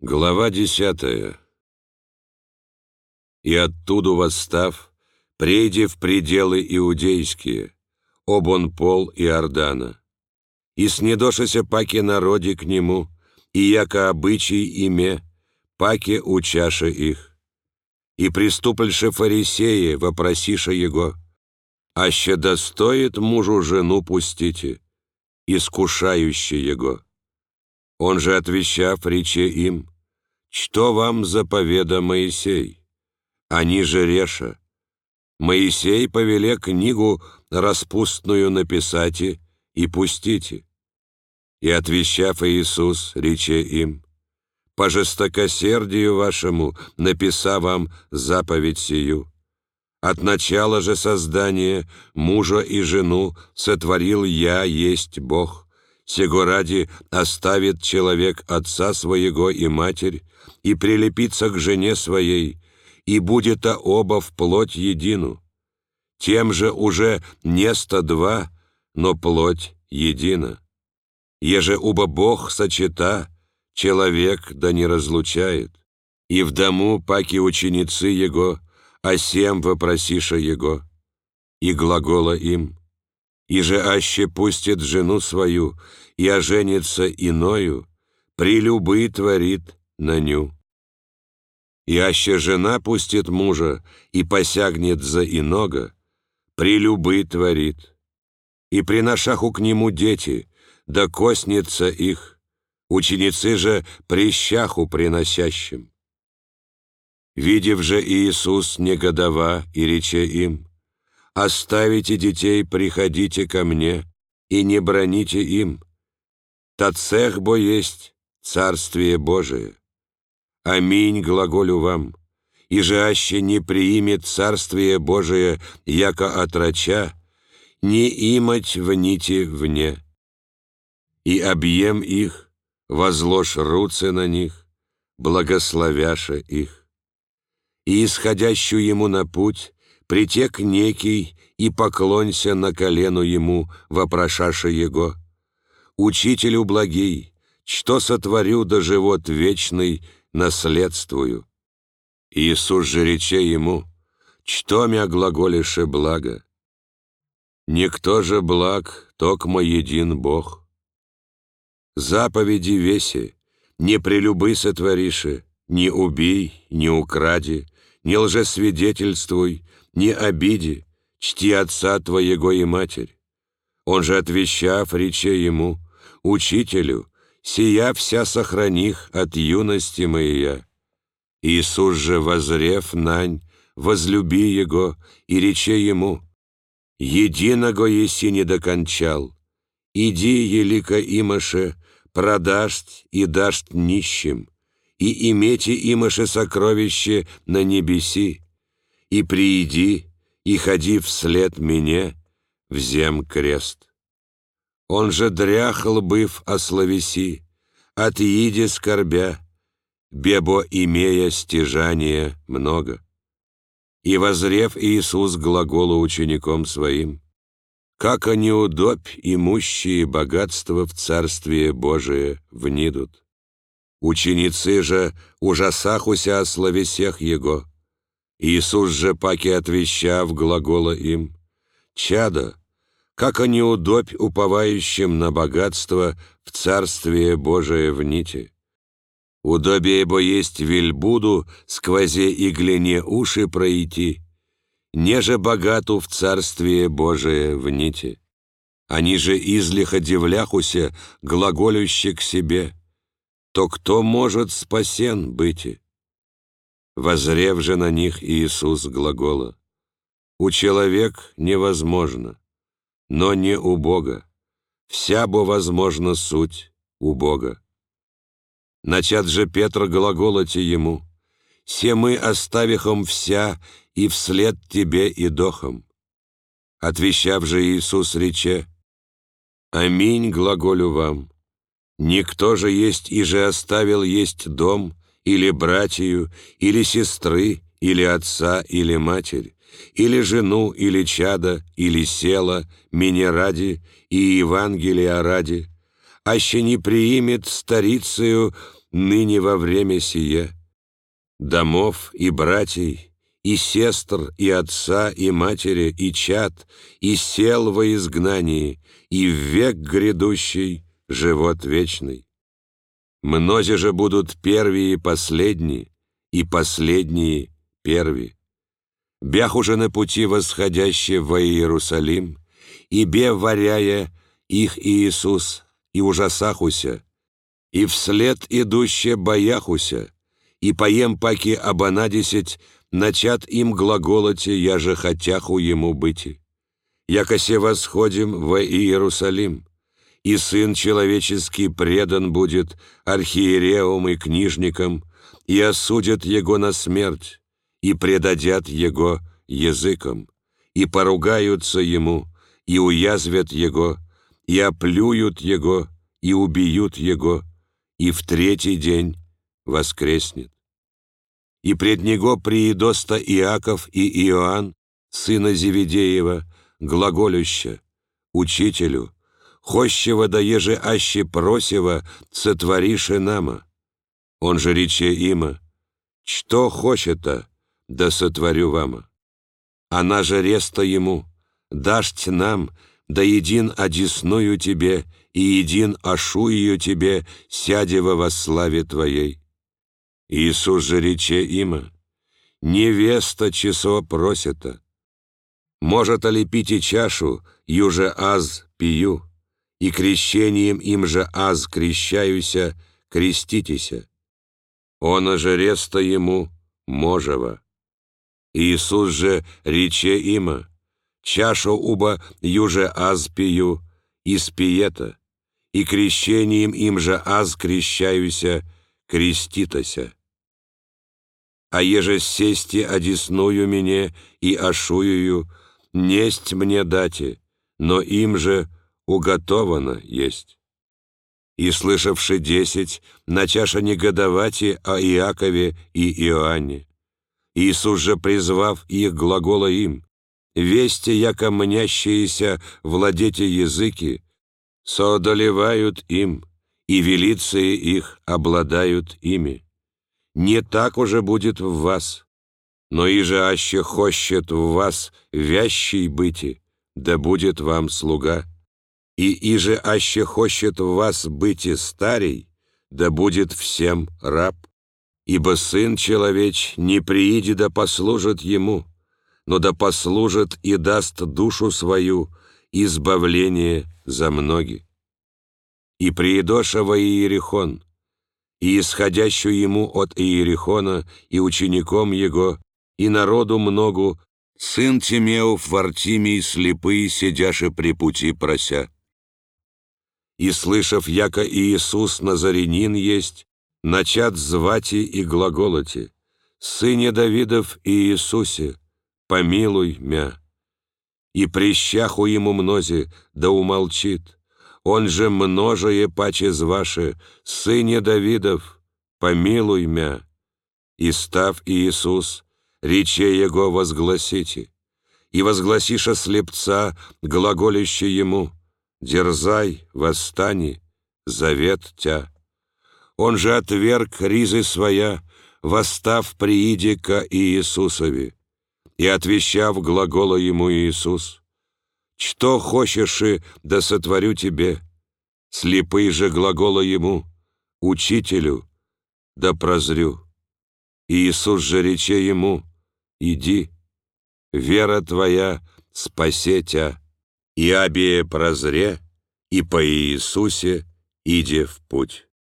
Глава 10. «И оттуда восстав, прейди в пределы иудейские, обон пол Иордана, и снедошися паки народе к нему, и яко обычай име, паки учаше их, и приступальше фарисеи, вопросише его, аще достоит мужу жену пустите, искушающий его. Он же, отвечав, рече им: что вам заповеда Моисей? Они же реша: Моисей повеле книгу распустную написати и пустите. И отвещав Иисус, рече им: по жестокосердию вашему написа вам заповедь сию. От начала же создания мужа и жену сотворил Я есть Бог. Сего ради оставит человек отца своего и матерь, и прилепится к жене своей, и будет оба в плоть едину. Тем же уже несто два, но плоть едина. Еже уба Бог сочета, человек да не разлучает. И в дому паки ученицы Его, а сем вопросиша Его. И глагола им: иже аще пустит жену свою, и оженится иною, прелюбы творит на ню. И аще жена пустит мужа, и посягнет за иного, прелюбы творит. И приношаху к нему дети, да коснется их, ученицы же прещаху приносящим. Видев же Иисус негодова, и рече им: оставите детей, приходите ко мне, и не браните им. Та цех бо есть Царствие Божие. Аминь глаголю вам, и же аще не приимет Царствие Божие, яко отроча, не имать вните вне. И объем их, возложь руце на них, благословяше их. И исходящую ему на путь притек некий, и поклонься на колену ему, вопрошаше его: учителю благий, что сотворю да живот вечный наследствую? Иисус же рече ему: что мя глаголише благо? Никто же благ, токмо един Бог. Заповеди веси: не прелюбы сотвориши, не убей, не укради, не лжесвидетельствуй, не обиди, чти отца твоего и матерь. Он же, отвещав, рече ему: учителю, сия вся сохраних от юности моя. Иисус же, возрев нань, возлюби его, и рече ему: единого еси не докончал, иди, елика имаше, продашь и дашь нищим, и имейте имаше сокровище на небеси, и прииди, и ходи вслед мне, взем крест. Он же дряхл быв о словеси, отъиди скорбя, бебо имея стяжание много. И возрев Иисус глаголу учеником своим: как они удобь имущие богатства в Царствие Божие внидут. Ученицы же ужасахуся о словесех Его. Иисус же, паки отвещав, глагола им: чадо, как они удобь уповающим на богатство в Царствие Божие вните. Удобие бо есть вельбуду сквозе и глине уши пройти, неже богату в Царствие Божие вните. Они же излиха дивляхуся, глаголюще к себе: то кто может спасен быти? Возрев же на них Иисус глагола: у человек невозможно, но не у Бога, вся бо возможна суть у Бога. Начат же Петр глаголоти ему: се мы оставихом вся, и вслед тебе идохом. Отвещав же Иисус рече: аминь глаголю вам, никто же есть и же оставил есть дом, или братью, или сестры, или отца, или матерь, или жену, или чада, или села, меня ради и Евангелия ради, аще не приимет старицею ныне во время сие, домов и братьей, и сестр, и отца, и матери, и чад, и сел во изгнании, и в век грядущий живот вечный. Мнози же будут первые последние, и последние перви. Бях уже на пути восходящие во Иерусалим, и бе варяя их Иисус, и ужасахуся, и вслед идуще бояхуся, и поем паки обонадесять, начат им глаголоте, я же хотяху ему быти. Якосе восходим во Иерусалим, и Сын Человеческий предан будет архиереям и книжникам, и осудят его на смерть, и предадят его языком, и поругаются ему, и уязвят его, и оплюют его, и убьют его, и в третий день воскреснет. И пред него приидоста Иаков и Иоанн, сына Зеведеева, глаголюща: «Учителю, хощего да еже аще просева, сотворише нама». Он же рече има: «Что хочета, да сотворю вама». Она же реста ему: «Дашь нам, да един одесную тебе, и един ашую тебе, сядева во славе твоей». Иисус же рече има: «Невеста часо просета. Может ли пить чашу, юже аз пию, и крещением им же аз крещаюся, креститеся». Он же реста ему: «Можева». Иисус же рече има: «Чашу уба юже аз пию, и спиета, и крещением им же аз крещаюся, креститося. А еже сести одесную мне и ашую, несть мне дати, но им же уготовано есть». И слышавши 10, начаша негодовати о Иакове и Иоанне. Иисус же, призвав их, глагола им: «Вести, яко мнящиеся владете языки, соодолевают им, и велиции их обладают ими. Не так уже будет в вас, но иже аще хощет в вас вящий быти, да будет вам слуга. И иже аще хощет в вас быти старей, да будет всем раб. Ибо Сын Человеч не прииди да послужит Ему, но да послужит и даст душу свою избавление за многих. И приидоша во Иерихон, и исходящую ему от Иерихона, и учеником его, и народу многу, сын Тимеов Вартимий слепый, сидяши при пути прося. И, слышав, яко Иисус Назарянин есть, начат звати и глаголоти: «Сыне Давидов и Иисусе, помилуй мя». И прищаху ему мнози, да умолчит. Он же множее паче зваше: «Сыне Давидов, помилуй мя». И став Иисус, рече его возгласите, и возгласиша слепца, глаголище ему: «Дерзай, восстани, завет тя». Он же отверг ризы своя, восстав прииде ко Иисусове, и отвещав глагола ему Иисус: «Что хочешь, да сотворю тебе». Слепый же глагола ему: «Учителю, да прозрю». Иисус же рече ему: «Иди, вера твоя спасе тя». И обее прозре, и по Иисусе иде в путь.